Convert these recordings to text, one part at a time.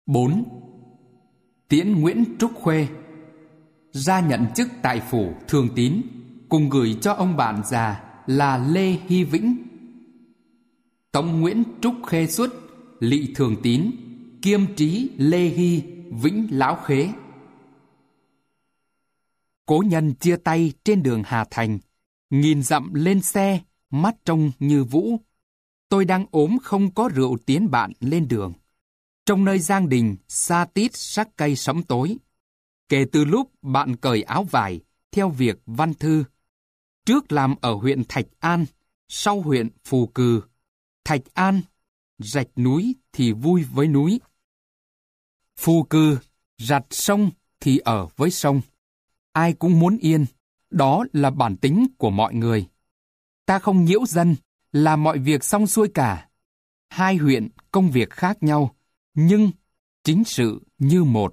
4. Tiễn Nguyễn Trúc Khuê ra nhận chức tại phủ Thường Tín, cùng gửi cho ông bạn già là Lê Hy Vĩnh. Tống Nguyễn Trúc Khê xuất, lỵ Thường Tín, kiêm trí Lê Hy Vĩnh Lão Khế. Cố nhân chia tay trên đường Hà Thành, nghìn dặm lên xe, mắt trông như vũ. Tôi đang ốm không có rượu tiến bạn lên đường. Trong nơi giang đình, xa tít sắc cây sẫm tối. Kể từ lúc bạn cởi áo vải, theo việc văn thư. Trước làm ở huyện Thạch An, sau huyện Phù Cừ. Thạch An, rạch núi thì vui với núi. Phù Cừ, rạch sông thì ở với sông. Ai cũng muốn yên, đó là bản tính của mọi người. Ta không nhiễu dân, làm mọi việc xong xuôi cả. Hai huyện công việc khác nhau, nhưng chính sự như một.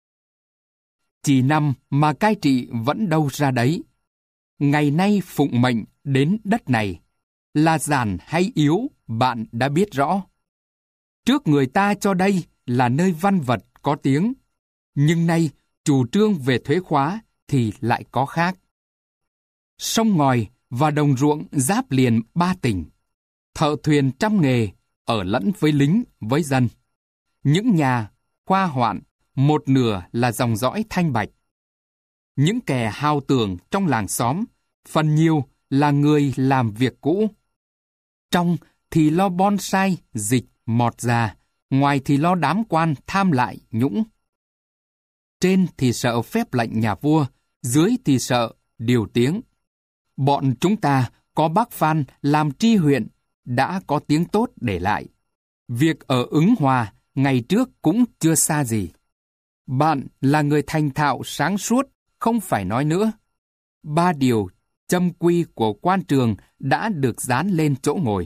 Chỉ năm mà cai trị vẫn đâu ra đấy. Ngày nay phụng mệnh đến đất này, là giản hay yếu bạn đã biết rõ. Trước người ta cho đây là nơi văn vật có tiếng, nhưng nay chủ trương về thuế khóa thì lại có khác. Sông ngòi và đồng ruộng giáp liền ba tỉnh. Thợ thuyền trăm nghề ở lẫn với lính với dân. Những nhà khoa hoạn một nửa là dòng dõi Thanh Bạch. Những kẻ hao tưởng trong làng xóm phần nhiều là người làm việc cũ. Trong thì lo bonsai, dịch, mọt già, ngoài thì lo đám quan tham lại nhũng. Trên thì sợ phép lệnh nhà vua, dưới thì sợ điều tiếng. Bọn chúng ta có bác Phan làm tri huyện, đã có tiếng tốt để lại. Việc ở Ứng Hòa ngày trước cũng chưa xa gì. Bạn là người thành thạo sáng suốt, không phải nói nữa. 3 điều châm quy của quan trường đã được dán lên chỗ ngồi.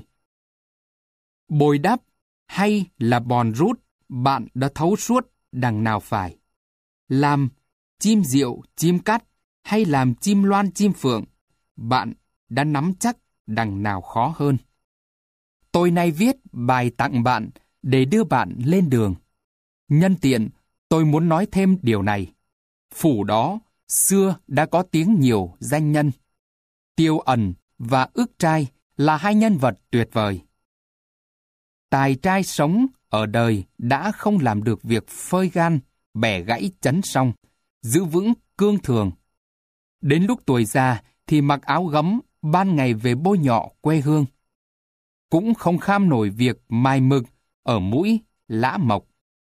Bồi đắp hay là bòn rút, bạn đã thấu suốt đằng nào phải. Làm chim diệu, chim cắt hay làm chim loan, chim phượng, bạn đã nắm chắc đằng nào khó hơn. Tôi nay viết bài tặng bạn để đưa bạn lên đường. Nhân tiện, tôi muốn nói thêm điều này. Phủ đó, xưa đã có tiếng nhiều danh nhân. Tiêu Ẩn và Ước Trai là hai nhân vật tuyệt vời. Tài trai sống ở đời đã không làm được việc phơi gan, bẻ gãy chấn song, giữ vững cương thường. Đến lúc tuổi già thì mặc áo gấm, ban ngày về bôi nhọ quê hương. Cũng không kham nổi việc mài mực ở mũi Lã Mộc.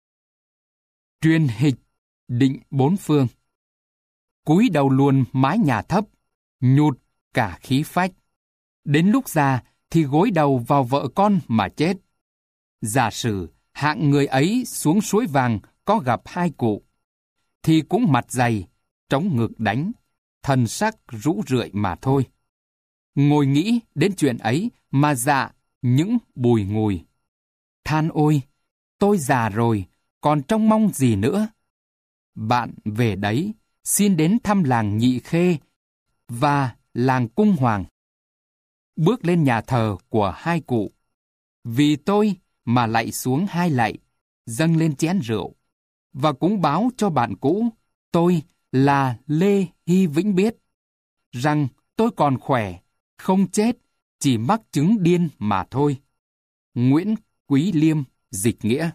Truyền hịch định bốn phương. Cúi đầu luôn mái nhà thấp, nhụt cả khí phách. Đến lúc già thì gối đầu vào vợ con mà chết. Giả sử hạng người ấy xuống suối vàng có gặp hai cụ, thì cũng mặt dày, trống ngực đánh, thần sắc rũ rượi mà thôi. Ngồi nghĩ đến chuyện ấy mà dạ những bùi ngùi. Than ôi, tôi già rồi, còn trông mong gì nữa. Bạn về đấy, xin đến thăm làng Nhị Khê và làng Cung Hoàng. Bước lên nhà thờ của hai cụ. Vì tôi mà lạy xuống hai lạy, dâng lên chén rượu, và cũng báo cho bạn cũ, tôi là Lê Hy Vĩnh biết, rằng tôi còn khỏe, không chết, chỉ mắc chứng điên mà thôi. Nguyễn Quý Liêm, dịch nghĩa.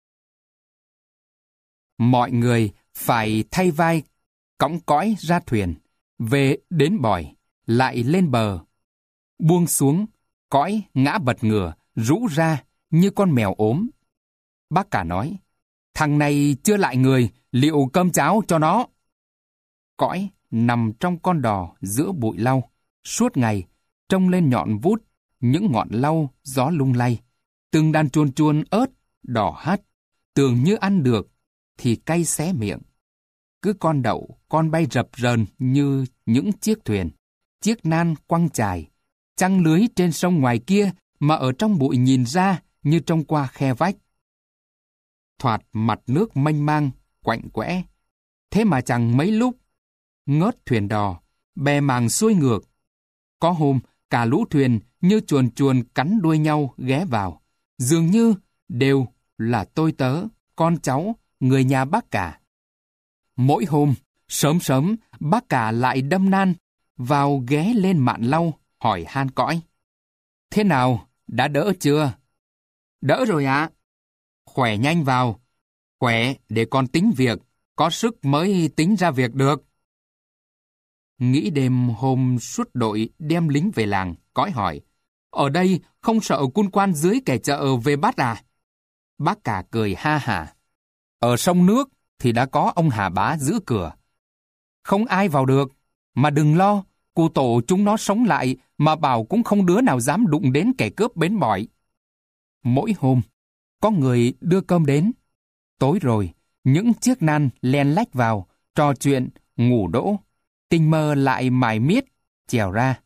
Mọi người phải thay vai, cõng cõi ra thuyền, về đến bòi, lại lên bờ. Buông xuống, cõi ngã bật ngửa, rũ ra như con mèo ốm. Bác cả nói, thằng này chưa lại người, liệu cơm cháo cho nó. Cõi nằm trong con đò giữa bụi lau, suốt ngày, trông lên nhọn vút, những ngọn lau gió lung lay. Từng đàn chuồn chuồn ớt, đỏ hắt, tưởng như ăn được, thì cay xé miệng. Cứ con đậu, con bay rập rờn như những chiếc thuyền, chiếc nan quăng chài, trăng lưới trên sông ngoài kia mà ở trong bụi nhìn ra như trông qua khe vách. Thoạt mặt nước mênh mang, quạnh quẽ. Thế mà chẳng mấy lúc, ngớt thuyền đò, bè mảng xuôi ngược. Có hôm, cả lũ thuyền như chuồn chuồn cắn đuôi nhau ghé vào, dường như đều là tôi tớ con cháu, người nhà bác cả. Mỗi hôm, sớm sớm, bác cả lại đâm nan vào ghé lên mạn lau, hỏi han cõi. Thế nào, đã đỡ chưa? Đỡ rồi ạ. Khỏe nhanh vào. Khỏe để con tính việc, có sức mới tính ra việc được. Nghĩ đêm hôm suốt đội đem lính về làng, cõi hỏi. Ở đây không sợ quân quan dưới kẻ chợ về bắt à? Bác cả cười ha hả. Ở sông nước thì đã có ông Hà Bá giữ cửa. Không ai vào được, mà đừng lo, cụ tổ chúng nó sống lại mà bảo cũng không đứa nào dám đụng đến kẻ cướp bến bỏi. Mỗi hôm, có người đưa cơm đến. Tối rồi, những chiếc nan len lách vào, trò chuyện, ngủ đỗ. Tình mơ lại mải miết, trèo ra.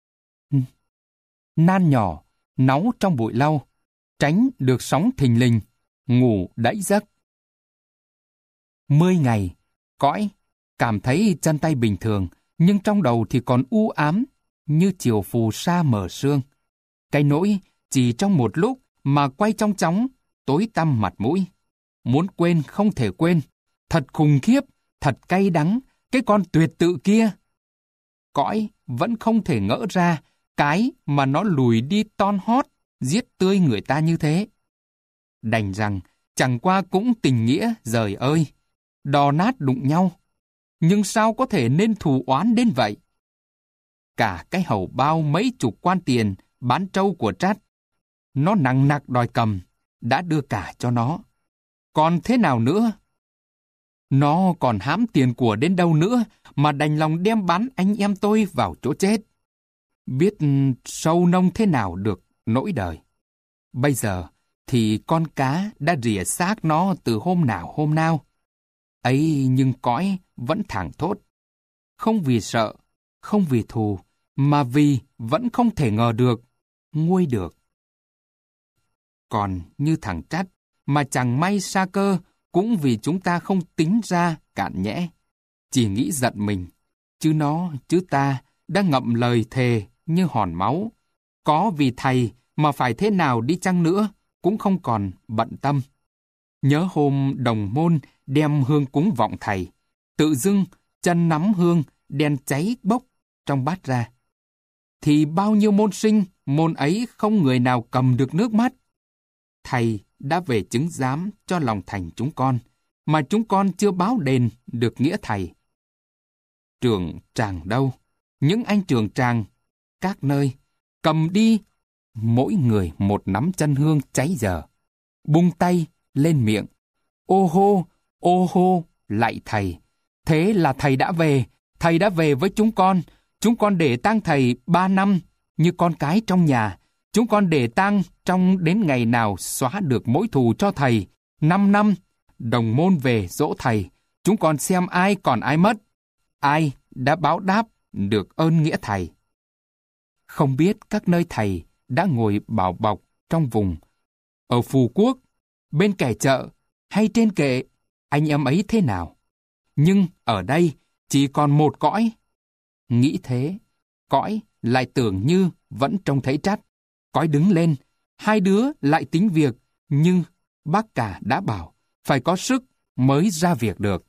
Nan nhỏ, náu trong bụi lau, tránh được sóng thình lình, ngủ đẫy giấc. 10 ngày, cõi, cảm thấy chân tay bình thường, nhưng trong đầu thì còn u ám, như chiều phù sa mờ sương. Cái nỗi chỉ trong một lúc mà quay trong chóng, tối tăm mặt mũi. Muốn quên không thể quên, thật khủng khiếp, thật cay đắng, cái con tuyệt tự kia. Cõi vẫn không thể ngỡ ra cái mà nó lùi đi ton hót, giết tươi người ta như thế. Đành rằng, chẳng qua cũng tình nghĩa, giời ơi, đò nát đụng nhau. Nhưng sao có thể nên thù oán đến vậy? Cả cái hầu bao mấy chục quan tiền bán trâu của Trát, nó nặng nặc đòi cầm, đã đưa cả cho nó. Còn thế nào nữa? Nó còn hãm tiền của đến đâu nữa mà đành lòng đem bán anh em tôi vào chỗ chết. Biết sâu nông thế nào được nỗi đời. Bây giờ thì con cá đã rỉa xác nó từ hôm nào hôm nào. Ấy nhưng cõi vẫn thảng thốt. Không vì sợ, không vì thù, mà vì vẫn không thể ngờ được, nguôi được. Còn như thằng Trát, mà chẳng may sa cơ, cũng vì chúng ta không tính ra cạn nhẽ. Chỉ nghĩ giận mình, chứ nó, chứ ta đã ngậm lời thề như hòn máu. Có vì thầy mà phải thế nào đi chăng nữa, cũng không còn bận tâm. Nhớ hôm đồng môn đem hương cúng vọng thầy, tự dưng chân nắm hương đèn cháy bốc trong bát ra. Thì bao nhiêu môn sinh, môn ấy không người nào cầm được nước mắt. Thầy đã về chứng giám cho lòng thành chúng con, mà chúng con chưa báo đền được nghĩa thầy. Trường tràng đâu? Những anh trường tràng, các nơi, cầm đi, mỗi người một nắm chân hương cháy dở. Bung tay lên miệng, ô hô, lạy thầy. Thế là thầy đã về với chúng con để tang thầy 3 năm, như con cái trong nhà. Chúng con để tang trong đến ngày nào xóa được mối thù cho thầy. 5 năm, đồng môn về dỗ thầy. Chúng con xem ai còn ai mất. Ai đã báo đáp được ơn nghĩa thầy. Không biết các nơi thầy đã ngồi bảo bọc trong vùng. Ở Phú Quốc, bên kẻ chợ hay trên kệ, anh em ấy thế nào? Nhưng ở đây chỉ còn một cõi. Nghĩ thế, cõi lại tưởng như vẫn trông thấy Trát. Cõi đứng lên, hai đứa lại tính việc, nhưng bác cả đã bảo phải có sức mới ra việc được.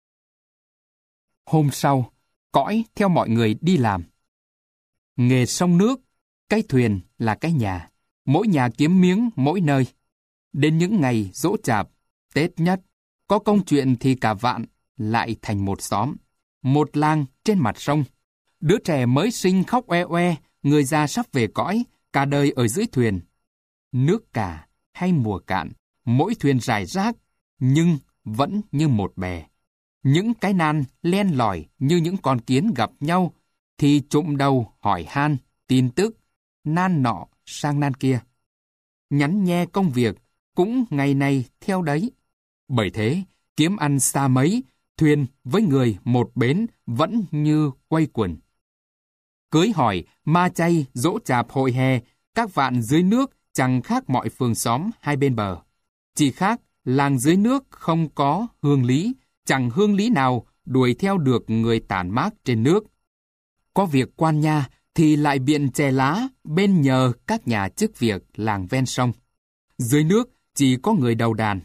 Hôm sau, cõi theo mọi người đi làm. Nghề sông nước, cái thuyền là cái nhà, mỗi nhà kiếm miếng mỗi nơi. Đến những ngày giỗ chạp, Tết nhất, có công chuyện thì cả vạn lại thành một xóm, một làng trên mặt sông. Đứa trẻ mới sinh khóc oe oe, người già sắp về cõi, cả đời ở dưới thuyền. Nước cả hay mùa cạn, mỗi thuyền rải rác, nhưng vẫn như một bè. Những cái nan len lỏi như những con kiến gặp nhau, thì trụm đầu hỏi han, tin tức, nan nọ sang nan kia. Nhắn nhe công việc, cũng ngày này theo đấy. Bởi thế, kiếm ăn xa mấy, thuyền với người một bến vẫn như quay quần. Cưới hỏi, ma chay, giỗ chạp hội hè, các vạn dưới nước chẳng khác mọi phường xóm hai bên bờ. Chỉ khác, làng dưới nước không có hương lý, chẳng hương lý nào đuổi theo được người tản mát trên nước. Có việc quan nha thì lại biện chè lá bên nhờ các nhà chức việc làng ven sông. Dưới nước chỉ có người đầu đàn.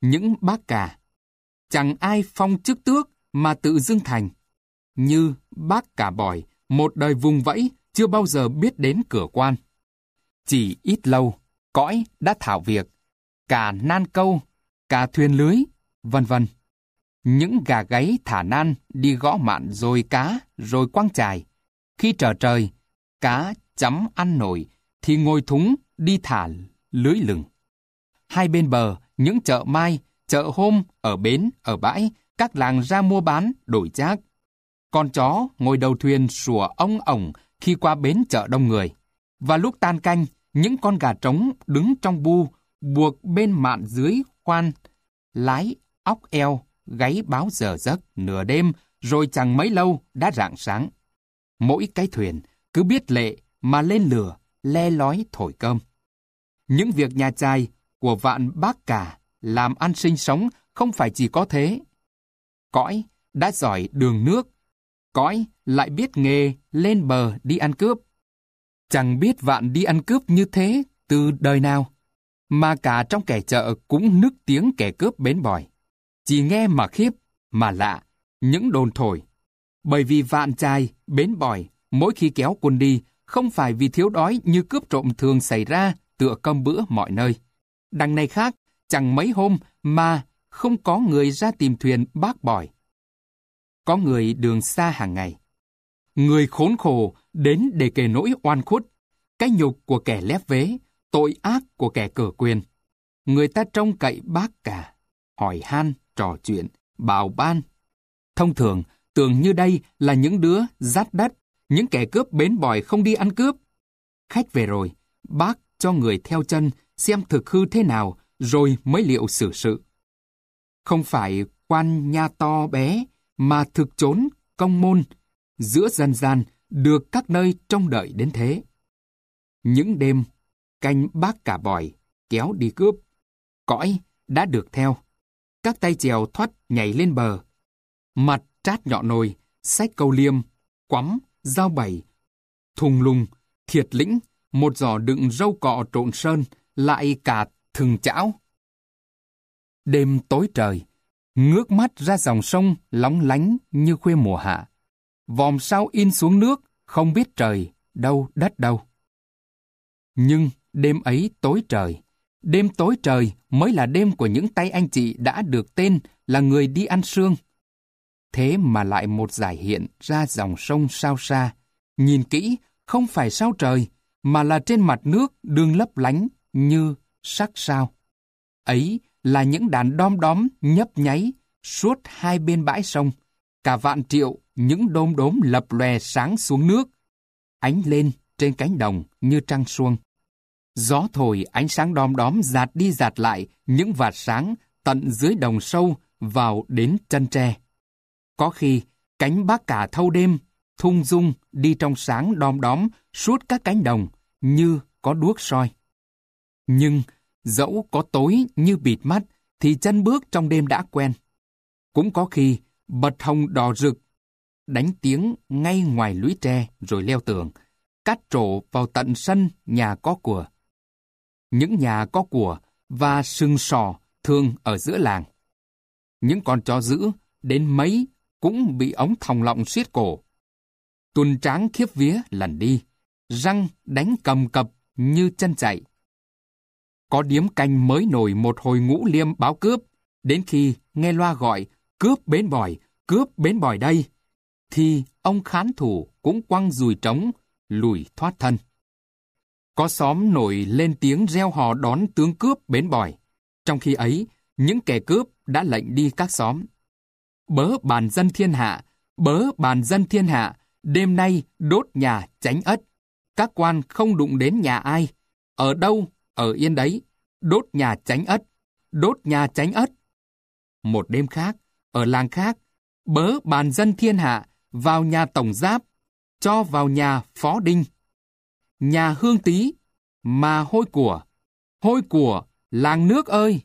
những bác cả. Chẳng ai phong chức tước mà tự dưng thành. Như bác cả bòi, một đời vùng vẫy, chưa bao giờ biết đến cửa quan. Chỉ ít lâu, cõi đã thảo việc, cả nan câu, cả thuyền lưới, vân vân. Những gà gáy thả nan đi gõ mạn rồi cá, rồi quăng chài. Khi trở trời, cá chấm ăn nổi, thì ngồi thúng đi thả lưới lừng. Hai bên bờ, những chợ mai, chợ hôm, ở bến, ở bãi, các làng ra mua bán, đổi chác. Con chó ngồi đầu thuyền sủa ong ổng khi qua bến chợ đông người. Và lúc tan canh, những con gà trống đứng trong bu, buộc bên mạn dưới khoan, lái, óc eo, gáy báo giờ giấc, nửa đêm, rồi chẳng mấy lâu đã rạng sáng. Mỗi cái thuyền cứ biết lệ mà lên lửa, le lói thổi cơm. Những việc nhà trai của vạn bác cả làm ăn sinh sống không phải chỉ có thế. Cõi đã giỏi đường nước, cõi lại biết nghề lên bờ đi ăn cướp. Chẳng biết vạn đi ăn cướp như thế từ đời nào, mà cả trong kẻ chợ cũng nức tiếng kẻ cướp bến bòi. Chỉ nghe mà khiếp, mà lạ, những đồn thổi. Bởi vì vạn trai, bến bòi, mỗi khi kéo quân đi, không phải vì thiếu đói như cướp trộm thường xảy ra tựa cơm bữa mọi nơi. Đằng này khác, chẳng mấy hôm mà không có người ra tìm thuyền bác bòi. Có người đường xa hàng ngày. Người khốn khổ đến để kể nỗi oan khuất, cái nhục của kẻ lép vế, tội ác của kẻ cờ quyền. Người ta trông cậy bác cả, hỏi han, trò chuyện, bào ban. Thông thường, tưởng như đây là những đứa dắt đất, những kẻ cướp bến bòi không đi ăn cướp. Khách về rồi, bác cho người theo chân xem thực hư thế nào, rồi mới liệu xử sự. Không phải quan nha to bé, mà thực chốn, công môn, giữa dân gian, được các nơi trông đợi đến thế. Những đêm, canh bác cả bòi, kéo đi cướp, cõi đã được theo. Các tay chèo thoát nhảy lên bờ. Mặt trát nhọ nồi, xách câu liêm, quắm, dao bẩy, thùng lùng, thiệt lĩnh, một giỏ đựng rau cọ trộn sơn, lại cả thừng chảo. Đêm tối trời, ngước mắt ra dòng sông lóng lánh như khuya mùa hạ. Vòm sao in xuống nước, không biết trời đâu đất đâu. Nhưng đêm ấy tối trời, đêm tối trời mới là đêm của những tay anh chị đã được tên là người đi ăn sương. Thế mà lại một dải hiện ra dòng sông sao xa, nhìn kỹ không phải sao trời, mà là trên mặt nước đương lấp lánh như sắc sao. Ấy là những đàn đom đóm nhấp nháy suốt hai bên bãi sông, cả vạn triệu những đom đóm lập lòe sáng xuống nước, ánh lên trên cánh đồng như trăng suông. Gió thổi ánh sáng đom đóm dạt đi dạt lại những vạt sáng tận dưới đồng sâu vào đến chân tre. Có khi cánh bác cả thâu đêm thung dung đi trong sáng đom đóm suốt các cánh đồng như có đuốc soi. Nhưng dẫu có tối như bịt mắt thì chân bước trong đêm đã quen. Cũng có khi bật hồng đỏ rực đánh tiếng ngay ngoài lũy tre rồi leo tường, cắt trổ vào tận sân nhà có của. Những nhà có của và sừng sò thường ở giữa làng. Những con chó dữ đến mấy cũng bị ống thòng lọng siết cổ. Tuần tráng khiếp vía lần đi, răng đánh cầm cập như chân chạy. Có điếm canh mới nổi một hồi ngũ liêm báo cướp, đến khi nghe loa gọi cướp bến bòi đây, thì ông khán thủ cũng quăng dùi trống, lùi thoát thân. Có xóm nổi lên tiếng reo hò đón tướng cướp bến bòi. Trong khi ấy, những kẻ cướp đã lệnh đi các xóm. Bớ bàn dân thiên hạ, đêm nay đốt nhà tránh ất. Các quan không đụng đến nhà ai. Ở đâu, ở yên đấy. Đốt nhà tránh ất. Một đêm khác, ở làng khác, bớ bàn dân thiên hạ vào nhà tổng giáp, cho vào nhà phó đinh. Nhà hương tý, mà hôi của, làng nước ơi!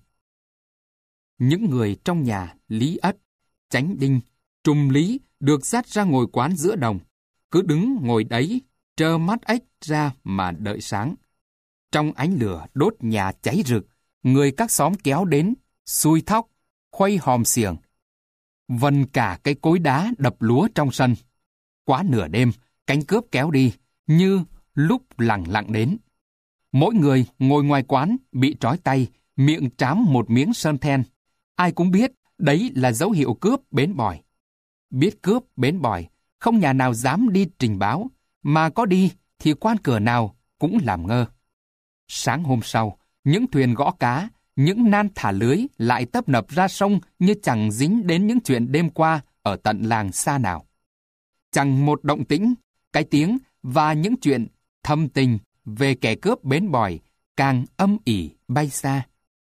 Những người trong nhà Lý Ất, Chánh Đinh, Trùm Lý được dắt ra ngồi quán giữa đồng, cứ đứng ngồi đấy, trơ mắt ếch ra mà đợi sáng. Trong ánh lửa đốt nhà cháy rực, người các xóm kéo đến, xui thóc, khuây hòm xiềng. Vần cả cái cối đá đập lúa trong sân. Quá nửa đêm, cánh cướp kéo đi, như lúc lẳng lặng đến. Mỗi người ngồi ngoài quán bị trói tay, miệng trám một miếng sơn than. Ai cũng biết đấy là dấu hiệu cướp bến bòi. Biết cướp bến bòi, không nhà nào dám đi trình báo, mà có đi thì quan cửa nào cũng làm ngơ. Sáng hôm sau, những thuyền gõ cá, những nan thả lưới lại tấp nập ra sông như chẳng dính đến những chuyện đêm qua ở tận làng xa nào. Chẳng một động tĩnh, cái tiếng và những chuyện thâm tình về kẻ cướp bến bòi càng âm ỉ bay xa.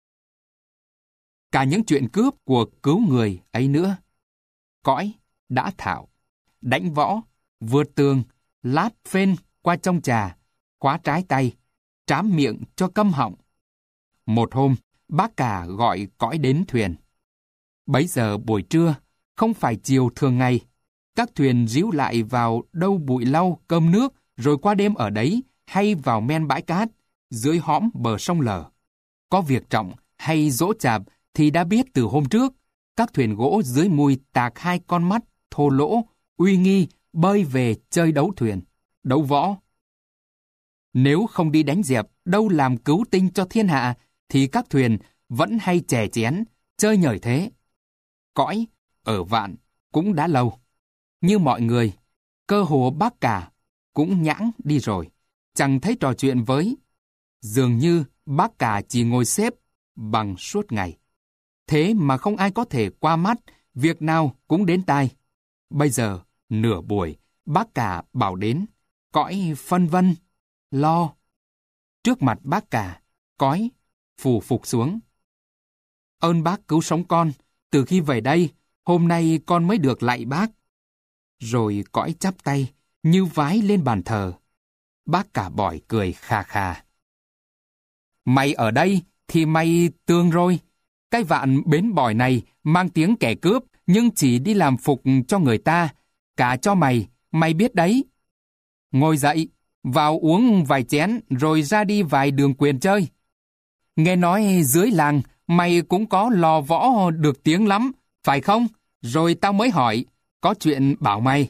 Cả những chuyện cướp của cứu người ấy nữa. Cõi đã thạo, đánh võ, vượt tường, lát phên qua trong trà, khóa trái tay, trám miệng cho câm họng. Một hôm, bác cả gọi Cõi đến thuyền. Bấy giờ buổi trưa, không phải chiều thường ngày, các thuyền ríu lại vào đâu bụi lau cơm nước rồi qua đêm ở đấy hay vào men bãi cát, dưới hõm bờ sông Lở. Có việc trọng hay dỗ chạp thì đã biết từ hôm trước, các thuyền gỗ dưới mui tạc hai con mắt thô lỗ, uy nghi bơi về chơi đấu thuyền, đấu võ. Nếu không đi đánh dẹp đâu làm cứu tinh cho thiên hạ, thì các thuyền vẫn hay chè chén, chơi nhởi thế. Cõi ở Vạn cũng đã lâu. Như mọi người, cơ hồ bác cả cũng nhãng đi rồi, chẳng thấy trò chuyện với. Dường như bác cả chỉ ngồi xếp bằng suốt ngày. Thế mà không ai có thể qua mắt, việc nào cũng đến tai. Bây giờ, nửa buổi, bác cả bảo đến, Cõi phân vân, lo. Trước mặt bác cả, Cõi phù phục xuống. Ơn bác cứu sống con, từ khi về đây, hôm nay con mới được lạy bác. Rồi Cõi chắp tay, như vái lên bàn thờ. Bác cả bỏi cười khà khà. Mày ở đây thì mày tương rồi. Cái Vạn bến bòi này mang tiếng kẻ cướp, nhưng chỉ đi làm phục cho người ta. Cả cho mày, mày biết đấy. Ngồi dậy, vào uống vài chén rồi ra đi vài đường quyền chơi. Nghe nói dưới làng mày cũng có lò võ được tiếng lắm, phải không? Rồi tao mới hỏi, có chuyện bảo mày.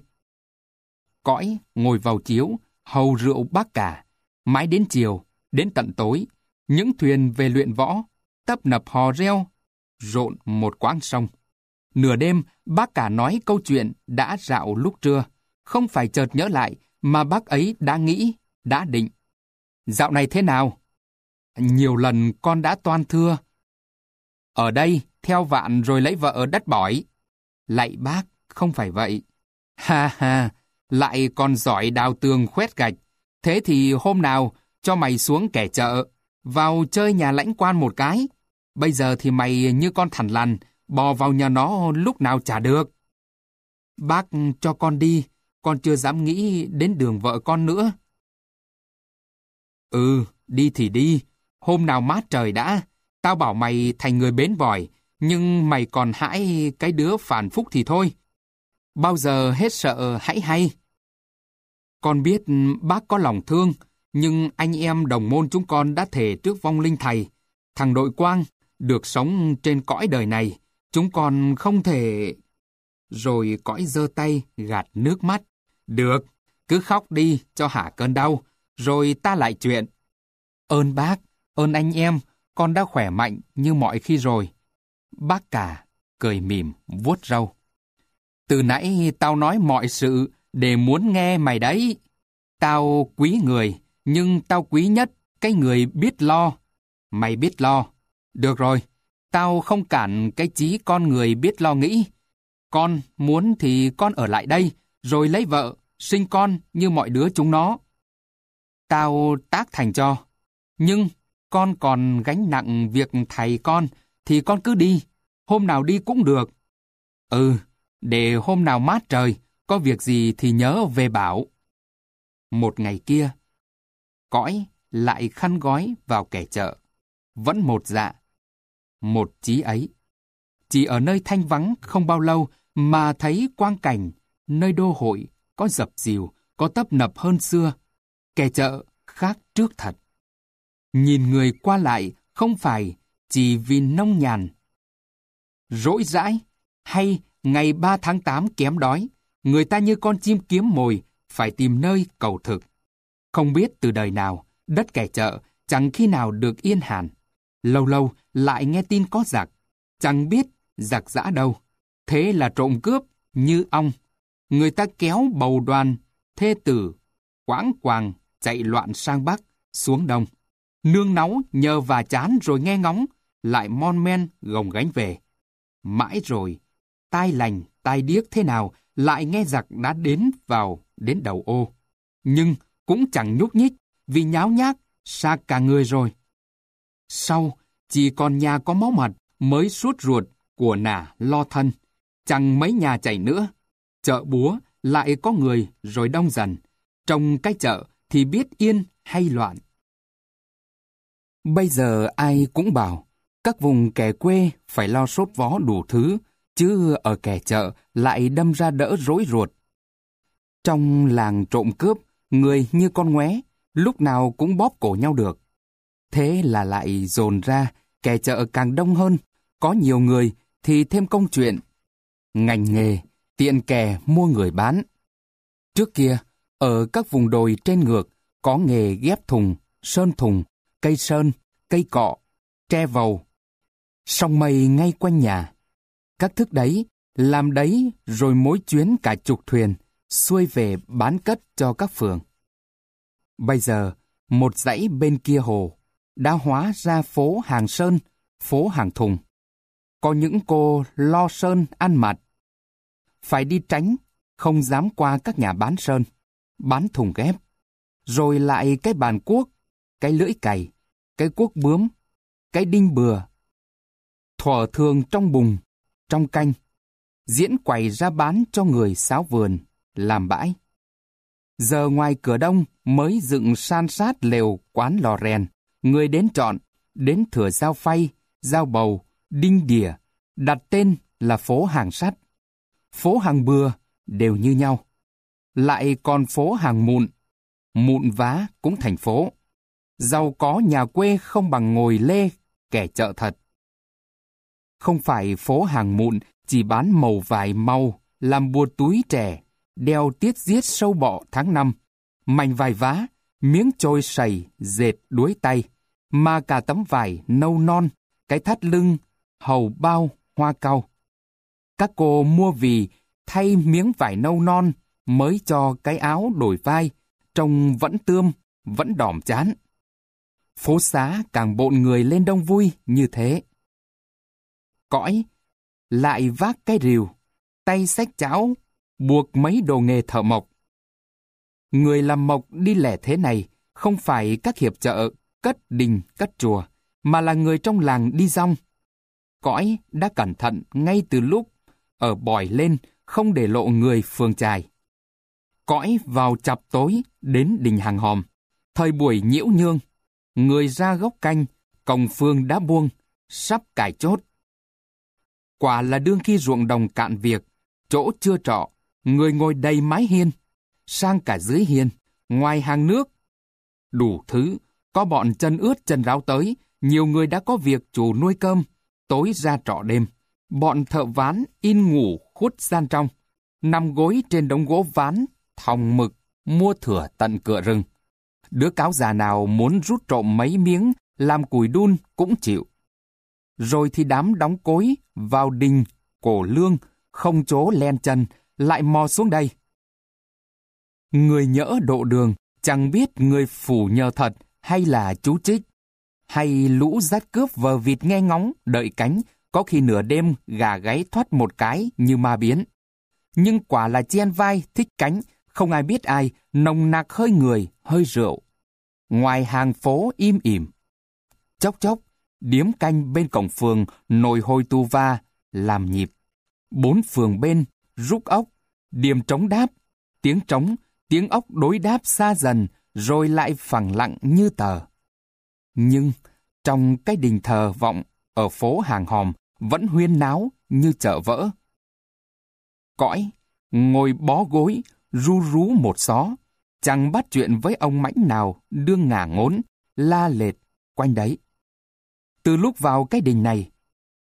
Cõi ngồi vào chiếu, hầu rượu bác cả. Mãi đến chiều, đến tận tối, những thuyền về luyện võ, tấp nập hò reo, rộn một quãng sông. Nửa đêm, bác cả nói câu chuyện đã dạo lúc trưa. Không phải chợt nhớ lại, mà bác ấy đã nghĩ, đã định. Dạo này thế nào? Nhiều lần con đã toan thưa. Ở đây, theo Vạn rồi lấy vợ ở đất bỏi. Lạy bác, không phải vậy. Ha ha, lại còn giỏi đào tường khoét gạch. Thế thì hôm nào cho mày xuống kẻ chợ, vào chơi nhà lãnh quan một cái. Bây giờ thì mày như con thằn lằn, bò vào nhà nó lúc nào chả được. Bác cho con đi, con chưa dám nghĩ đến đường vợ con nữa. Ừ, đi thì đi, hôm nào mát trời đã. Tao bảo mày thành người bến bòi, nhưng mày còn hãi cái đứa phản phúc thì thôi. Bao giờ hết sợ hãy hay. Con biết bác có lòng thương, nhưng anh em đồng môn chúng con đã thề trước vong linh thầy. Thằng Đội Quang được sống trên cõi đời này, chúng con không thể... Rồi Cõi giơ tay gạt nước mắt. Được, cứ khóc đi cho hả cơn đau, rồi ta lại chuyện. Ơn bác, ơn anh em, con đã khỏe mạnh như mọi khi rồi. Bác cả cười mỉm vuốt râu. Từ nãy tao nói mọi sự để muốn nghe mày đấy. Tao quý người, nhưng tao quý nhất cái người biết lo. Mày biết lo. Được rồi, tao không cản cái chí con người biết lo nghĩ. Con muốn thì con ở lại đây, rồi lấy vợ, sinh con như mọi đứa chúng nó. Tao tác thành cho. Nhưng con còn gánh nặng việc thầy con, thì con cứ đi. Hôm nào đi cũng được. Ừ, để hôm nào mát trời, có việc gì thì nhớ về bảo. Một ngày kia, Cõi lại khăn gói vào kẻ chợ. Vẫn một dạ, một chí ấy. Chỉ ở nơi thanh vắng không bao lâu mà thấy quang cảnh, nơi đô hội có dập dìu, có tấp nập hơn xưa. Kẻ chợ khác trước thật. Nhìn người qua lại không phải chỉ vì nông nhàn, rỗi rãi, hay ngày 3 tháng 8 kém đói, người ta như con chim kiếm mồi, phải tìm nơi cầu thực. Không biết từ đời nào, đất kẻ chợ chẳng khi nào được yên hàn. Lâu lâu lại nghe tin có giặc, chẳng biết giặc giã đâu. Thế là trộm cướp như ong. Người ta kéo bầu đoàn, thê tử, quãng quàng chạy loạn sang Bắc, xuống Đông. Nương náu nhờ và chán rồi nghe ngóng, lại mon men gồng gánh về. Mãi rồi, tai lành, tai điếc thế nào, lại nghe giặc đã đến đến đầu ô. Nhưng cũng chẳng nhúc nhích, vì nháo nhác, xa cả người rồi. Sau, chỉ còn nhà có máu mặt mới suốt ruột của nả lo thân. Chẳng mấy nhà chạy nữa. Chợ búa lại có người rồi đông dần. Trong cái chợ thì biết yên hay loạn. Bây giờ ai cũng bảo, các vùng kẻ quê phải lo sốt vó đủ thứ, chứ ở kẻ chợ lại đâm ra đỡ rối ruột. Trong làng trộm cướp, người như con ngoé, lúc nào cũng bóp cổ nhau được. Thế là lại dồn ra, kẻ chợ càng đông hơn, có nhiều người thì thêm công chuyện. Ngành nghề, tiện kè mua người bán. Trước kia, ở các vùng đồi trên ngược, có nghề ghép thùng, sơn thùng, cây sơn, cây cọ, tre vầu. Song mây ngay quanh nhà. Các thức đấy, làm đấy rồi mỗi chuyến cả chục thuyền, xuôi về bán cất cho các phường. Bây giờ, một dãy bên kia hồ, đã hóa ra phố hàng sơn, phố hàng thùng. Có những cô lo sơn ăn mặt. Phải đi tránh, không dám qua các nhà bán sơn, bán thùng ghép. Rồi lại cái bàn cuốc, cái lưỡi cày, cái cuốc bướm, cái đinh bừa. Thuở thường trong bùng, trong canh, diễn quầy ra bán cho người xáo vườn, làm bãi. Giờ ngoài cửa đông mới dựng san sát lều quán lò rèn, người đến chọn, đến thửa dao phay, dao bầu, đinh đỉa, đặt tên là phố hàng sắt. Phố hàng bừa đều như nhau. Lại còn phố hàng mụn, mụn vá cũng thành phố. Giàu có nhà quê không bằng ngồi lê kẻ chợ thật. Không phải phố hàng mụn chỉ bán màu vải mau, làm bùa túi trẻ, đeo tiết giết sâu bọ tháng 5, mảnh vải vá, miếng trôi sầy, dệt đuối tay, mà cả tấm vải nâu non, cái thắt lưng, hầu bao, hoa cau. Các cô mua vì thay miếng vải nâu non mới cho cái áo đổi vai, trông vẫn tươm, vẫn đỏm chán. Phố xá càng bộn người lên đông vui như thế. Cõi lại vác cái rìu, tay xách chảo, buộc mấy đồ nghề thợ mộc. Người làm mộc đi lẻ thế này không phải các hiệp chợ, cất đình, cất chùa, mà là người trong làng đi dong. Cõi đã cẩn thận ngay từ lúc ở bòi lên, không để lộ người phường chài. Cõi vào chập tối đến đình Hàng Hòm. Thời buổi nhiễu nhương, người ra gốc canh, cổng phường đã buông, sắp cài chốt. Quả là đương khi ruộng đồng cạn việc, chỗ chưa trọ, người ngồi đầy mái hiên, sang cả dưới hiên, ngoài hàng nước. Đủ thứ, có bọn chân ướt chân ráo tới, nhiều người đã có việc chủ nuôi cơm, tối ra trọ đêm. Bọn thợ ván in ngủ khuất gian trong, nằm gối trên đống gỗ ván, thòng mực, mua thửa tận cửa rừng. Đứa cáo già nào muốn rút trộm mấy miếng, làm củi đun cũng chịu. Rồi thì đám đóng cối vào đình, cổ lương, không chỗ len chân, lại mò xuống đây. Người nhỡ độ đường, chẳng biết người phủ nhờ thật hay là chú trích. Hay lũ dắt cướp vờ vịt nghe ngóng, đợi cánh, có khi nửa đêm gà gáy thoát một cái như ma biến. Nhưng quả là chen vai, thích cánh, không ai biết ai, nồng nặc hơi người, hơi rượu. Ngoài hàng phố im ỉm. Chốc chốc, điếm canh bên cổng phường nồi hôi tu va, làm nhịp. 4 phường bên, rúc ốc, điềm trống đáp, tiếng trống, tiếng ốc đối đáp xa dần, rồi lại phẳng lặng như tờ. Nhưng trong cái đình thờ vọng ở phố Hàng Hòm vẫn huyên náo như chợ vỡ. Cõi ngồi bó gối, ru rú một xó, chẳng bắt chuyện với ông mãnh nào đương ngả ngốn, la lệt quanh đấy. Từ lúc vào cái đình này,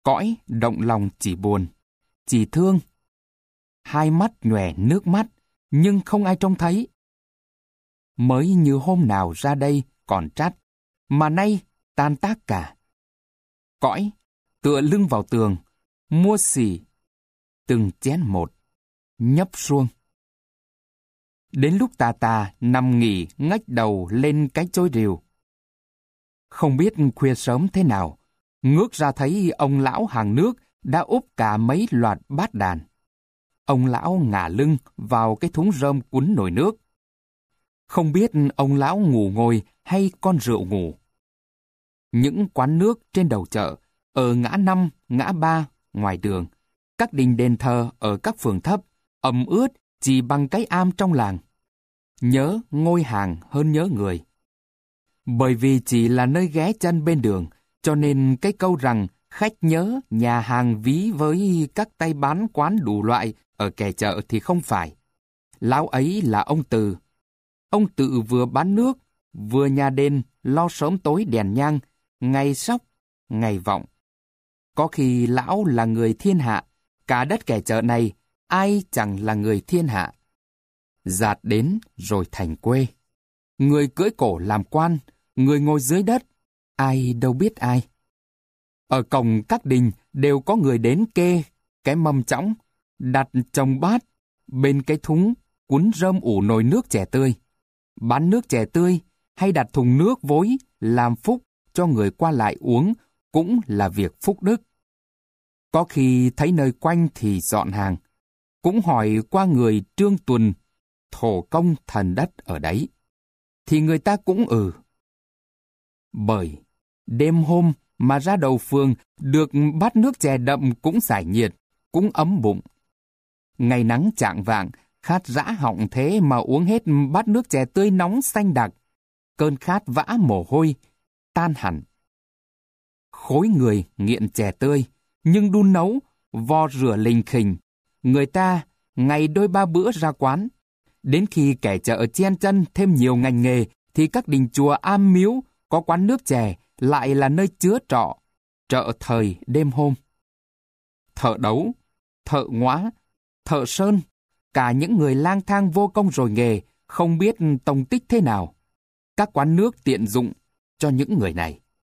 Cõi động lòng chỉ buồn, chỉ thương. Hai mắt nhòe nước mắt, nhưng không ai trông thấy. Mới như hôm nào ra đây còn trát, mà nay tan tác cả. Cõi tựa lưng vào tường, mua xỉ, từng chén một, nhấp suông. Đến lúc tà nằm nghỉ ngách đầu lên cái chôi rìu. Không biết khuya sớm thế nào, ngước ra thấy ông lão hàng nước đã úp cả mấy loạt bát đàn. Ông lão ngả lưng vào cái thúng rơm cuốn nồi nước. Không biết ông lão ngủ ngồi hay con rượu ngủ. Những quán nước trên đầu chợ, ở ngã 5, ngã 3, ngoài đường, các đình đền thờ ở các phường thấp, ẩm ướt chỉ bằng cái am trong làng. Nhớ ngôi hàng hơn nhớ người. Bởi vì chỉ là nơi ghé chân bên đường, cho nên cái câu rằng khách nhớ nhà hàng ví với các tay bán quán đủ loại ở kẻ chợ thì không phải. Lão ấy là ông Từ. Ông Tự vừa bán nước, vừa nhà đền lo sớm tối đèn nhang, ngày sóc, ngày vọng. Có khi lão là người thiên hạ, cả đất kẻ chợ này, ai chẳng là người thiên hạ. Dạt đến rồi thành quê. Người cưỡi cổ làm quan, người ngồi dưới đất, ai đâu biết ai. Ở cổng các đình đều có người đến kê cái mâm chõng, đặt chồng bát, bên cái thúng cuốn rơm ủ nồi nước chè tươi. Bán nước chè tươi hay đặt thùng nước vối làm phúc cho người qua lại uống cũng là việc phúc đức. Có khi thấy nơi quanh thì dọn hàng, cũng hỏi qua người Trương Tuần, thổ công thần đất ở đấy, thì người ta cũng Bởi đêm hôm mà ra đầu phường được bát nước chè đậm cũng giải nhiệt, cũng ấm bụng. Ngày nắng chạng vạng, khát rã họng thế mà uống hết bát nước chè tươi nóng xanh đặc, cơn khát vã mồ hôi tan hẳn. Khối người nghiện chè tươi, nhưng đun nấu, vo rửa lình khình. Người ta ngày đôi ba bữa ra quán. Đến khi kẻ chợ chen chân thêm nhiều ngành nghề, thì các đình chùa am miếu có quán nước chè lại là nơi chứa trọ, chợ thời đêm hôm. Thợ đấu, thợ ngóa, thợ sơn, cả những người lang thang vô công rồi nghề, không biết tông tích thế nào. Các quán nước tiện dụng cho những người này.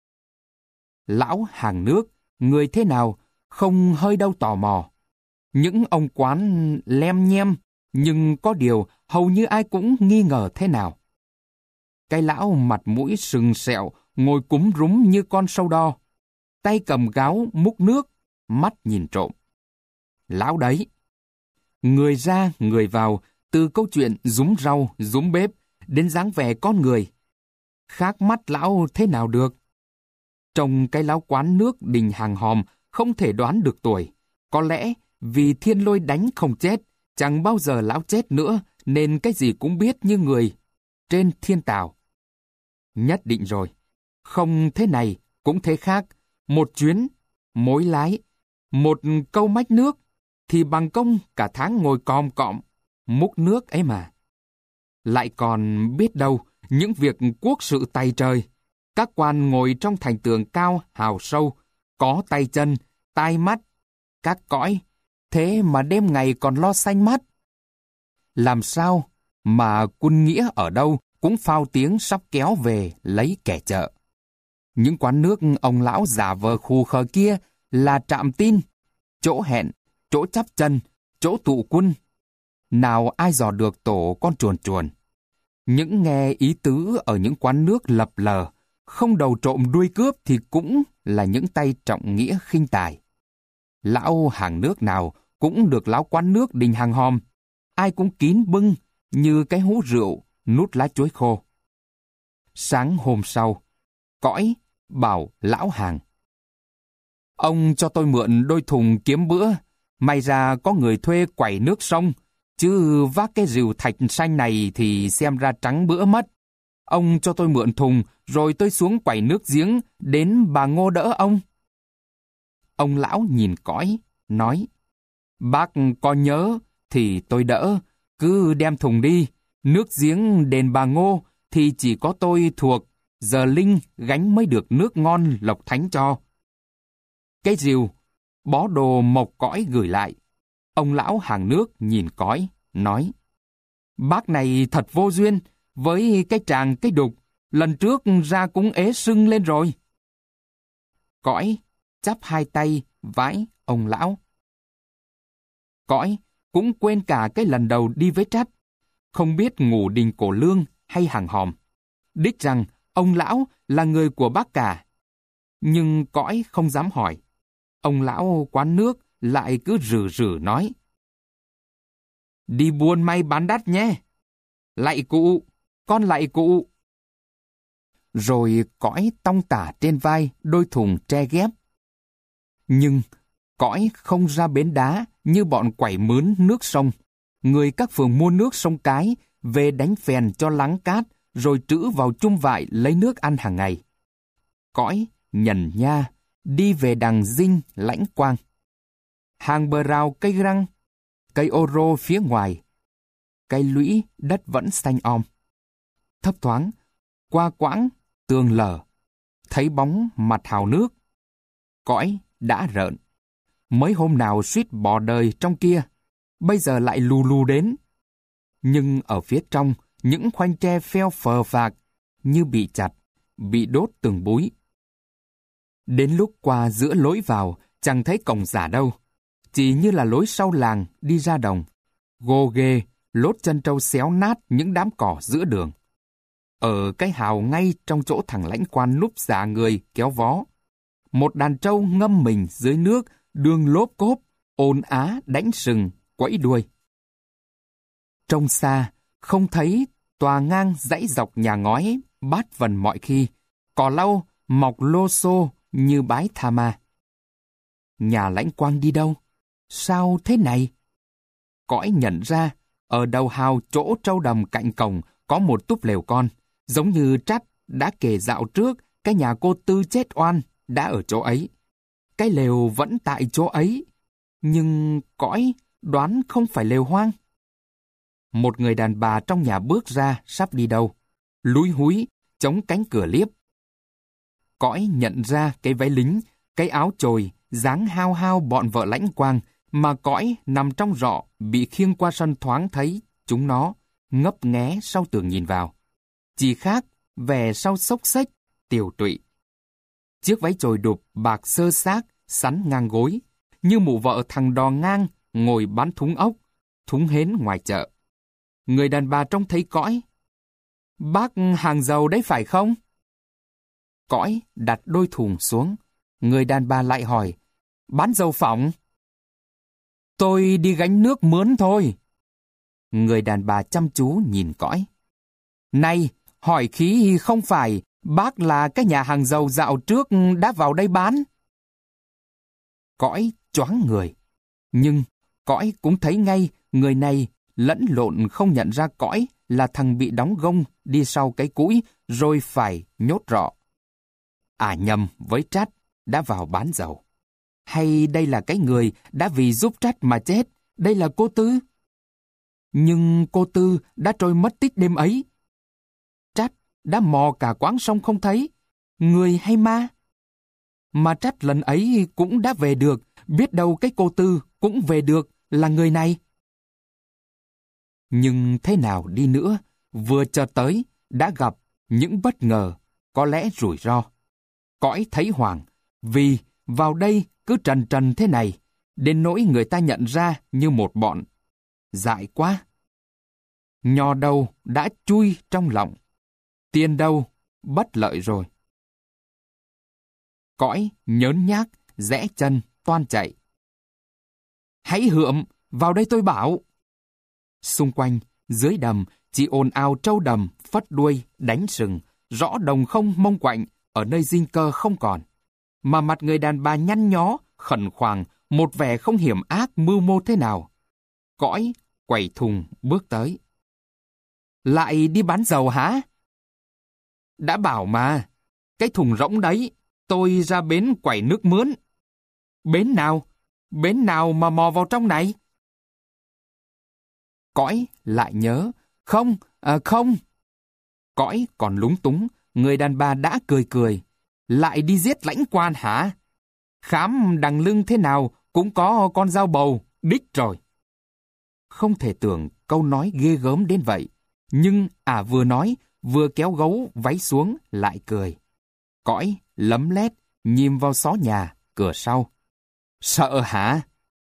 Lão hàng nước, người thế nào, không hơi đâu tò mò. Những ông quán lem nhem, nhưng có điều hầu như ai cũng nghi ngờ thế nào. Cái lão mặt mũi sừng sẹo, ngồi cúm rúm như con sâu đo, tay cầm gáo múc nước, mắt nhìn trộm. Lão đấy. Người ra, người vào, từ câu chuyện rúm rau, rúm bếp, đến dáng vẻ con người. Khác mắt lão thế nào được? Trong cái lão quán nước đình hàng hòm, không thể đoán được tuổi. Có lẽ vì thiên lôi đánh không chết, chẳng bao giờ lão chết nữa, nên cái gì cũng biết như người trên thiên tảo. Nhất định rồi, không thế này cũng thế khác, một chuyến, mối lái, một câu mách nước, thì bằng công cả tháng ngồi còm cọm, múc nước ấy mà. Lại còn biết đâu những việc quốc sự tay trời, các quan ngồi trong thành tường cao hào sâu, có tay chân, tai mắt, các cõi, thế mà đêm ngày còn lo xanh mắt. Làm sao mà quân nghĩa ở đâu cũng phao tiếng sắp kéo về lấy kẻ chợ. Những quán nước ông lão giả vờ khù khờ kia là trạm tin, chỗ hẹn, chỗ chắp chân, chỗ tụ quân. Nào ai dò được tổ con chuồn chuồn. Những nghe ý tứ ở những quán nước lập lờ, không đầu trộm đuôi cướp thì cũng là những tay trọng nghĩa khinh tài. Lão hàng nước nào cũng được lão quán nước đình hàng hòm, ai cũng kín bưng như cái hũ rượu nút lá chuối khô. Sáng hôm sau, cõi bảo lão hàng: "Ông cho tôi mượn đôi thùng kiếm bữa, may ra có người thuê quẩy nước sông, chứ vác cái rìu thạch xanh này thì xem ra trắng bữa mất. Ông cho tôi mượn thùng, rồi tôi xuống quẩy nước giếng, đến bà Ngô đỡ ông." Ông lão nhìn cõi, nói: "Bác có nhớ thì tôi đỡ, cứ đem thùng đi, nước giếng đền bà Ngô thì chỉ có tôi thuộc, giờ linh gánh mới được nước ngon lộc thánh cho." cái rìu, bó đồ mộc cõi gửi lại. Ông lão hàng nước nhìn cõi, nói: Bác này thật vô duyên, với cái tràng cái đục, lần trước ra cũng ế sưng lên rồi. Cõi chắp hai tay vái ông lão. Cõi cũng quên cả cái lần đầu đi với Trát, không biết ngủ đình Cổ Lương hay hàng hòm. Đích rằng ông lão là người của bác cả. Nhưng cõi không dám hỏi. Ông lão quán nước lại cứ rử rử nói: Đi buôn may bán đắt nhé. Lạy cụ, con lạy cụ. Rồi cõi tong tả trên vai đôi thùng tre ghép. Nhưng cõi không ra bến đá như bọn quẩy mướn nước sông. Người các phường mua nước sông Cái về đánh phèn cho lắng cát, rồi trữ vào chum vại lấy nước ăn hàng ngày. Cõi nhần nha đi về đằng Dinh Lãnh Quang. Hàng bờ rào cây răng, cây ô rô phía ngoài, cây lũy đất vẫn xanh om. Thấp thoáng, qua quãng tường lở, thấy bóng mặt hào nước. Cõi đã rợn. Mấy hôm nào suýt bỏ đời trong kia, bây giờ lại lù lù đến. Nhưng ở phía trong, những khoanh tre pheo phờ phạc, như bị chặt, bị đốt từng búi. Đến lúc qua giữa lối vào, chẳng thấy cổng giả đâu. Chỉ như là lối sau làng đi ra đồng. Gồ ghề, lốt chân trâu xéo nát những đám cỏ giữa đường. Ở cái hào ngay trong chỗ thằng lãnh quan núp giả người kéo vó, một đàn trâu ngâm mình dưới nước, đường lốp cốp, ồn á đánh sừng, quẫy đuôi. Trông xa, không thấy tòa ngang dãy dọc nhà ngói bát vần mọi khi, cỏ lau mọc lô xô như bái tha ma. Nhà lãnh quang đi đâu? Sao thế này? Cõi nhận ra, ở đầu hào chỗ trâu đầm cạnh cổng có một túp lều con, giống như Trát đã kể dạo trước, cái nhà cô Tư chết oan đã ở chỗ ấy. Cái lều vẫn tại chỗ ấy, nhưng cõi đoán không phải lều hoang. Một người đàn bà trong nhà bước ra sắp đi đâu, lúi húi, chống cánh cửa liếp. Cõi nhận ra cái váy lính, cái áo chồi, dáng hao hao bọn vợ lãnh quang, mà cõi nằm trong rọ bị khiêng qua sân thoáng thấy chúng nó, ngấp nghé sau tường nhìn vào. Chỉ khác vẻ sau xốc xếch, tiều tụy. Chiếc váy chồi đục bạc sơ xác, sắn ngang gối, như mụ vợ thằng đò ngang ngồi bán thúng ốc, thúng hến ngoài chợ. Người đàn bà trông thấy cõi. Bác hàng dầu đấy phải không? Cõi đặt đôi thùng xuống. Người đàn bà lại hỏi, bán dầu phỏng? Tôi đi gánh nước mướn thôi. Người đàn bà chăm chú nhìn cõi. Này, hỏi khí không phải bác là cái nhà hàng dầu dạo trước đã vào đây bán? Cõi choáng người. Nhưng cõi cũng thấy ngay người này lẫn lộn không nhận ra cõi là thằng bị đóng gông đi sau cái cũi rồi phải nhốt rọ. À nhầm với Trát đã vào bán dầu. Hay đây là cái người đã vì giúp Trát mà chết, đây là cô Tư? Nhưng cô Tư đã trôi mất tích đêm ấy. Trát đã mò cả quãng sông không thấy, người hay ma? Mà Trát lần ấy cũng đã về được, biết đâu cái cô Tư cũng về được là người này. Nhưng thế nào đi nữa, vừa chợt tới, đã gặp những bất ngờ, có lẽ rủi ro. Cõi thấy hoảng, vì vào đây cứ trần trần thế này, đến nỗi người ta nhận ra như một bọn. Dại quá! Nhò đâu đã chui trong lòng, tiền đâu bất lợi rồi. Cõi nhớn nhác, rẽ chân, toan chạy. Hãy hượm, vào đây tôi bảo! Xung quanh, dưới đầm, chỉ ồn ào trâu đầm, phất đuôi, đánh sừng, rõ đồng không mông quạnh, ở nơi dinh cơ không còn. Mà mặt người đàn bà nhăn nhó, khẩn khoàng, một vẻ không hiểm ác mưu mô thế nào. Cõi, quẩy thùng, bước tới. Lại đi bán dầu hả? Đã bảo mà, cái thùng rỗng đấy, tôi ra bến quẩy nước mướn. Bến nào? Bến nào mà mò vào trong này? Cõi lại nhớ, không. Cõi còn lúng túng, người đàn bà đã cười cười. Lại đi giết lãnh quan hả? Khám đằng lưng thế nào cũng có con dao bầu, đích rồi. Không thể tưởng câu nói ghê gớm đến vậy, nhưng vừa nói, vừa kéo gấu váy xuống lại cười. Cõi, lấm lét, nhìn vào xó nhà, cửa sau. Sợ hả?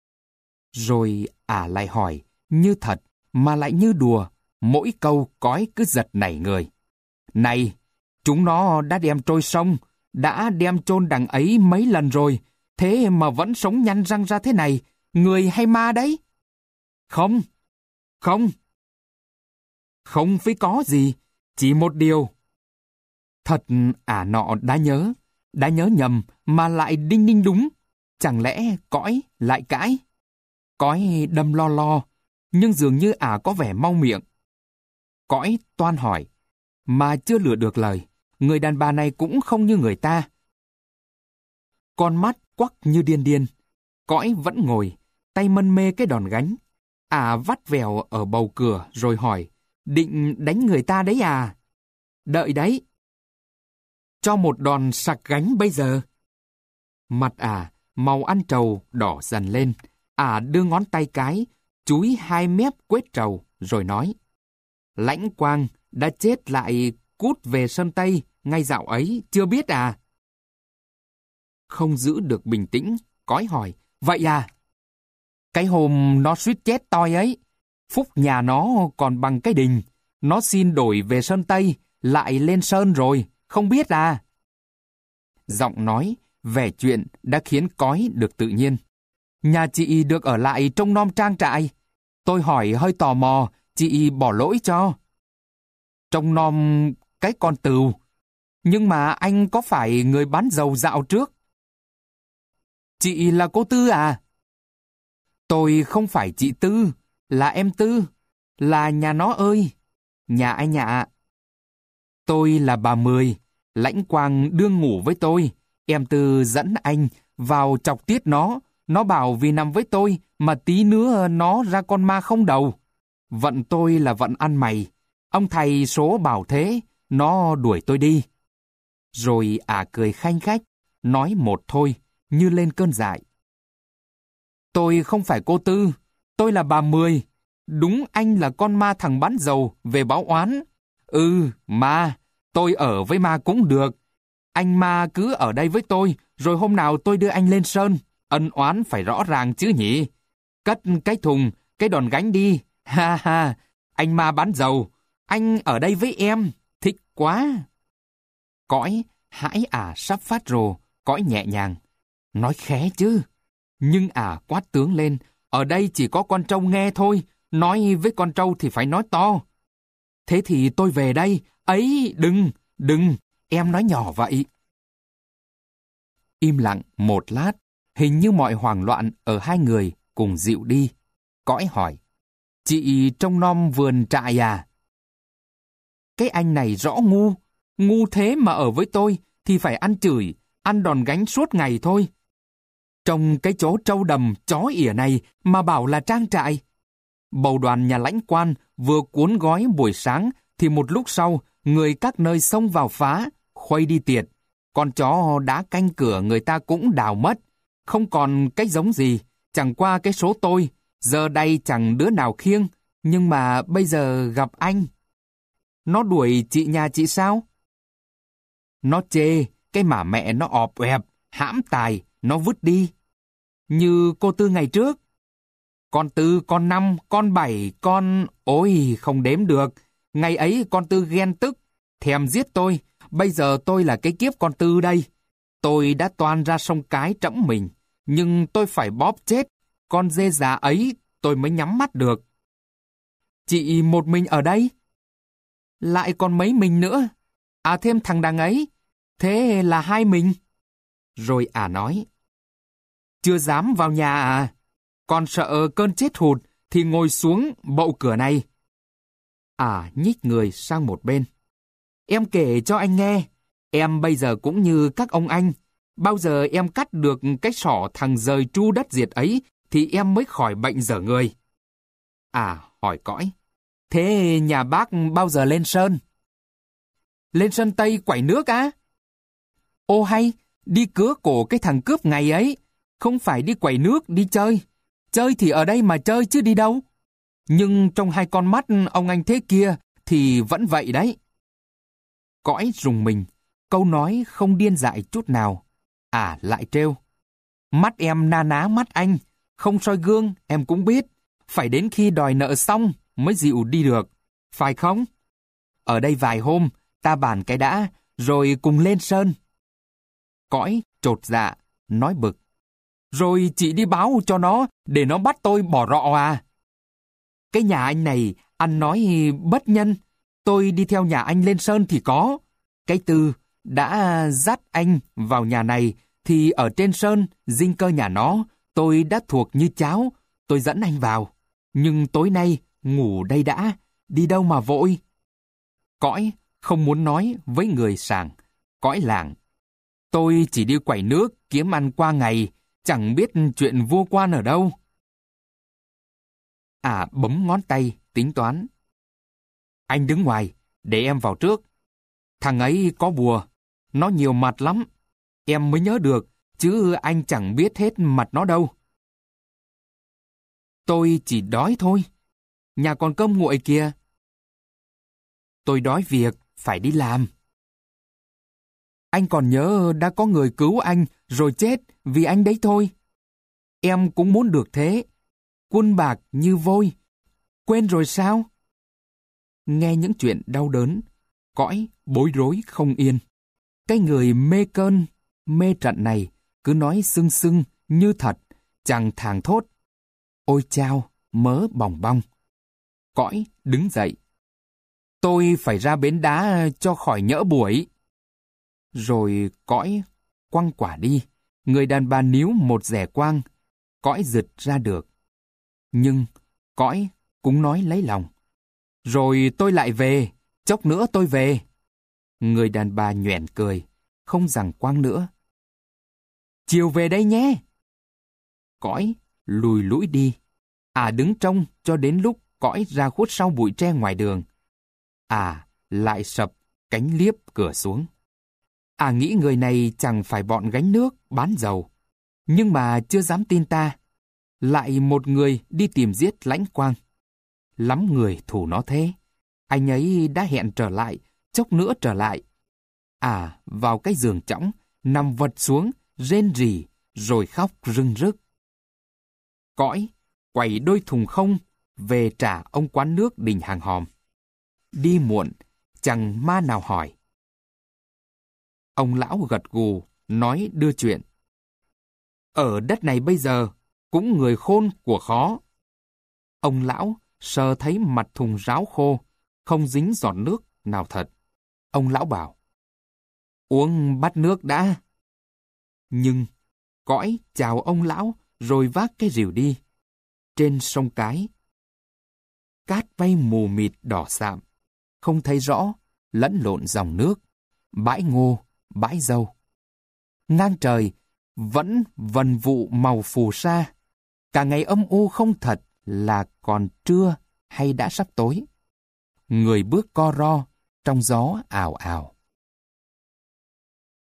Rồi lại hỏi, như thật, mà lại như đùa, mỗi câu Cõi cứ giật nảy người. Này, chúng nó đã đem trôi sông, đã đem chôn đằng ấy mấy lần rồi, thế mà vẫn sống nhăn răng ra thế này, người hay ma đấy? Không, không. Không phải có gì, chỉ một điều. Thật nọ đã nhớ nhầm mà lại đinh ninh đúng. Chẳng lẽ Cõi lại cãi? Cõi đâm lo lo, nhưng dường như có vẻ mau miệng. Cõi toan hỏi, mà chưa lựa được lời, người đàn bà này cũng không như người ta. Con mắt quắc như điên điên, Cõi vẫn ngồi, tay mân mê cái đòn gánh. Vắt vèo ở bầu cửa rồi hỏi, định đánh người ta đấy à? Đợi đấy. Cho một đòn sặc gánh bây giờ. Mặt màu ăn trầu đỏ dần lên. Đưa ngón tay cái, chúi hai mép quết trầu, rồi nói. Lãnh Quang đã chết lại cút về Sơn Tây ngay dạo ấy, chưa biết à? Không giữ được bình tĩnh, Cõi hỏi, vậy à? Cái hôm nó suýt chết toi ấy, phúc nhà nó còn bằng cái đình, nó xin đổi về Sơn Tây, lại lên Sơn rồi, không biết à? Giọng nói, vẻ chuyện đã khiến Cõi được tự nhiên. Nhà chị được ở lại trông nom trang trại. Tôi hỏi hơi tò mò, chị bỏ lỗi cho. Trông nom cái con từu. Nhưng mà anh có phải người bán dầu dạo trước? Chị là cô Tư à? Tôi không phải chị Tư, là em Tư, là nhà nó ơi, nhà anh ạ. Tôi là bà Mười, Lãnh Quang đương ngủ với tôi, em Tư dẫn anh vào chọc tiết nó bảo vì nằm với tôi mà tí nữa nó ra con ma không đầu. Vận tôi là vận ăn mày, ông thầy số bảo thế, nó đuổi tôi đi. Rồi cười khanh khách, nói một thôi, như lên cơn dại. Tôi không phải cô Tư, tôi là bà Mười. Đúng anh là con ma thằng bán dầu về báo oán. Ma, tôi ở với ma cũng được. Anh ma cứ ở đây với tôi, rồi hôm nào tôi đưa anh lên Sơn. Ân oán phải rõ ràng chứ nhỉ? Cất cái thùng, cái đòn gánh đi. Ha ha, anh ma bán dầu, anh ở đây với em, thích quá. Cõi, hãi sắp phát rồ, Cõi nhẹ nhàng. Nói khé chứ. Nhưng quát tướng lên, ở đây chỉ có con trâu nghe thôi, nói với con trâu thì phải nói to. Thế thì tôi về đây, ấy, đừng, em nói nhỏ vậy. Im lặng một lát, hình như mọi hoảng loạn ở hai người cùng dịu đi. Cõi hỏi, chị trông nom vườn trại à? Cái anh này rõ ngu thế mà ở với tôi thì phải ăn chửi, ăn đòn gánh suốt ngày thôi. Trong cái chỗ trâu đầm chó ỉa này mà bảo là trang trại. Bầu đoàn nhà lãnh quan vừa cuốn gói buổi sáng thì một lúc sau người các nơi xông vào phá, khuây đi tiệt. Con chó đã canh cửa người ta cũng đào mất. Không còn cái giống gì, chẳng qua cái số tôi. Giờ đây chẳng đứa nào khiêng, nhưng mà bây giờ gặp anh. Nó đuổi chị nhà chị sao? Nó chê, cái mà mẹ nó ọp ẹp, hãm tài, nó vứt đi. Như cô Tư ngày trước. Con Tư, con Năm, con Bảy, ôi không đếm được. Ngày ấy con Tư ghen tức, thèm giết tôi. Bây giờ tôi là cái kiếp con Tư đây. Tôi đã toan ra sông cái trẫm mình, nhưng tôi phải bóp chết. Con dê già ấy tôi mới nhắm mắt được. Chị một mình ở đây? Lại còn mấy mình nữa? Thêm thằng đằng ấy. Thế là hai mình. Rồi nói. Chưa dám vào nhà à? Còn sợ cơn chết hụt thì ngồi xuống bậu cửa này. Nhích người sang một bên. Em kể cho anh nghe. Em bây giờ cũng như các ông anh. Bao giờ em cắt được cái sỏ thằng rời tru đất diệt ấy thì em mới khỏi bệnh dở người. Hỏi Cõi. Thế nhà bác bao giờ lên Sơn? Lên Sơn Tây quẩy nước á? Ô hay, đi cứa cổ cái thằng cướp ngày ấy, không phải đi quẩy nước, đi chơi. Chơi thì ở đây mà chơi chứ đi đâu. Nhưng trong hai con mắt ông anh thế kia thì vẫn vậy đấy. Cõi rùng mình, câu nói không điên dại chút nào. Lại trêu. Mắt em na ná mắt anh, không soi gương em cũng biết, phải đến khi đòi nợ xong mới dịu đi được, phải không? Ở đây vài hôm, ta bàn cái đã, rồi cùng lên sơn. Cõi chột dạ, nói bực. Rồi chị đi báo cho nó, để nó bắt tôi bỏ rọ à? Cái nhà anh này, ăn nói bất nhân. Tôi đi theo nhà anh lên sơn thì có. Cái Tư đã dắt anh vào nhà này, thì ở trên sơn, dinh cơ nhà nó, tôi đã thuộc như cháo. Tôi dẫn anh vào. Nhưng tối nay, ngủ đây đã, đi đâu mà vội? Cõi không muốn nói với người sàng. Cõi làng. Tôi chỉ đi quẩy nước, kiếm ăn qua ngày, chẳng biết chuyện vua quan ở đâu. Bấm ngón tay, tính toán. Anh đứng ngoài, để em vào trước. Thằng ấy có bùa, nó nhiều mặt lắm. Em mới nhớ được, chứ anh chẳng biết hết mặt nó đâu. Tôi chỉ đói thôi. Nhà còn cơm nguội kìa. Tôi đói việc, phải đi làm. Anh còn nhớ đã có người cứu anh rồi chết vì anh đấy thôi. Em cũng muốn được thế. Quân bạc như vôi. Quên rồi sao? Nghe những chuyện đau đớn, Cõi bối rối không yên. Cái người mê cơn, mê trận này cứ nói sưng sưng như thật, chẳng thàng thốt. Ôi chao, mớ bòng bong. Cõi đứng dậy. Tôi phải ra bến đá cho khỏi nhỡ buổi. Rồi Cõi quăng quả đi. Người đàn bà níu một rẻ quang. Cõi giật ra được. Nhưng Cõi cũng nói lấy lòng. Rồi tôi lại về, chốc nữa tôi về. Người đàn bà nhoẻn cười, không giằng quang nữa. Chiều về đây nhé. Cõi lùi lũi đi. Đứng trông cho đến lúc Cõi ra khuất sau bụi tre ngoài đường. Lại sập cánh liếp cửa xuống. Nghĩ người này chẳng phải bọn gánh nước, bán dầu. Nhưng mà chưa dám tin ta. Lại một người đi tìm giết Lãnh Quang. Lắm người thủ nó thế. Anh ấy đã hẹn trở lại, chốc nữa trở lại. Vào cái giường chõng, nằm vật xuống, rên rỉ, rồi khóc rưng rức. Cõi quẩy đôi thùng không về trả ông quán nước đình hàng hòm. Đi muộn, chẳng ma nào hỏi. Ông lão gật gù, nói đưa chuyện. Ở đất này bây giờ, cũng người khôn của khó. Ông lão sờ thấy mặt thùng ráo khô, không dính giọt nước nào thật. Ông lão bảo, uống bát nước đã. Nhưng Cõi chào ông lão rồi vác cái rìu đi. Trên sông Cái, cát bay mù mịt đỏ sạm, không thấy rõ, lẫn lộn dòng nước, bãi ngô, bãi dâu. Ngang trời vẫn vần vụ màu phù sa, cả ngày âm u không thật là còn trưa hay đã sắp tối. Người bước co ro trong gió ào ào.